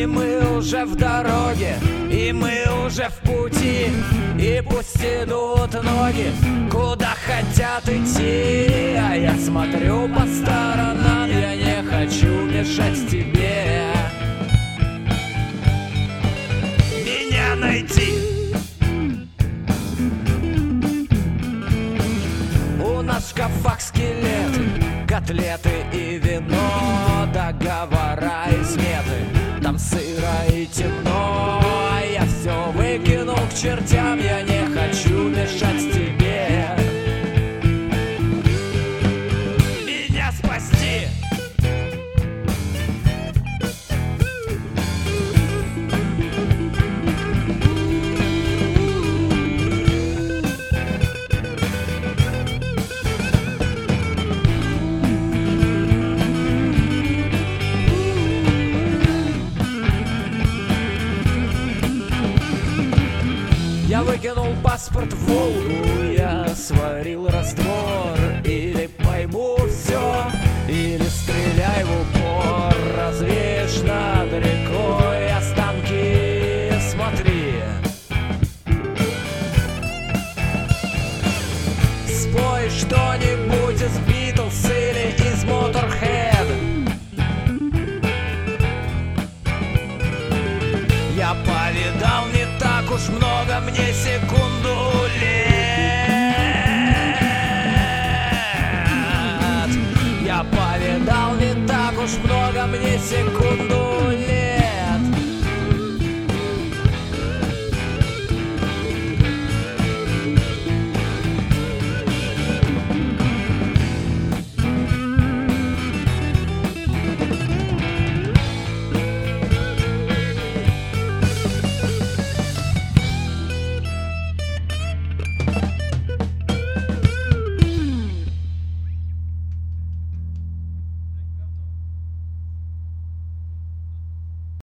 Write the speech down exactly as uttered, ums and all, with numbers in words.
мы уже в дороге, и мы уже в пути, и пусть идут ноги, куда хотят идти. А я смотрю по сторонам, я не хочу мешать тебе меня найти. У нас в шкафах скелеты, котлеты и вино, договора и сметы. Там сыро и темно, а я все выкинул к чертям. Я не хочу мешать тебе меня спасти. Я выкинул паспорт в Волгу, я сварил раствор. Или пойму все, или стреляй в упор. Развеешь над рекой останки, смотри. Спой что-нибудь из Битлз или из Моторхед. Я повидал не так уж много, мне секунду лет. Я повидал не так уж много, мне секунду